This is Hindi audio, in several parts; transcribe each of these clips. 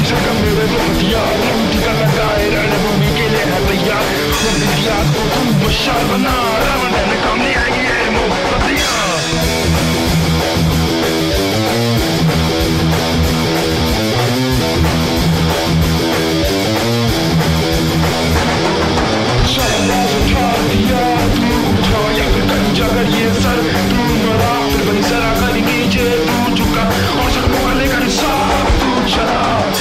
सरगम मेरे दो हथियार, टीका लगाए रणभूमि के लिए है तैयार। इतिहास को तुम मशाल बना, रावण ने काम नहीं आएगी ये मोमबत्तियां। शाबाश उठा दिया तू, उठा या फिर कहीं जाकर ये सर तू मरा, फिर बनी सरा कर नीचे तू झुका और सबको वाले का हिसाब तू चला।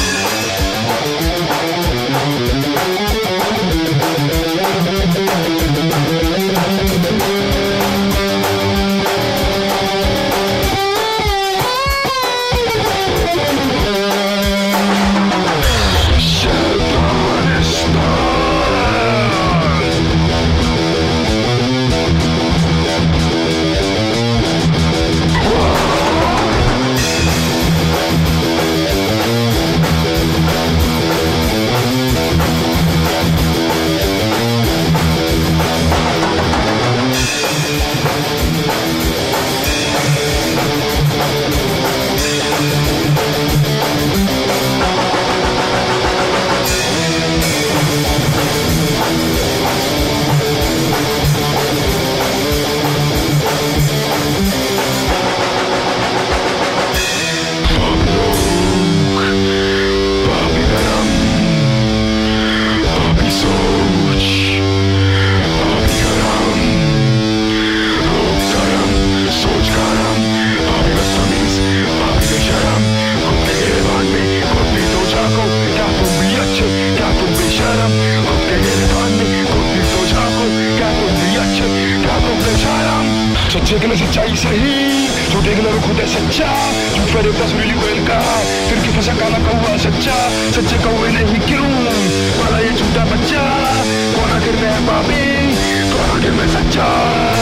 सच्चे के लिए सच्चाई सही, झूठे के लिए खुद है सच्चा। झूठ पर एक तस्वीर कोयल का, फिर की फंसा काला कौवा सच्चा। सच्चे कौवे नहीं क्यों वाला ये झूठा बच्चा, कौन आखिर में है बाबी, कौन आखिर में सच्चा।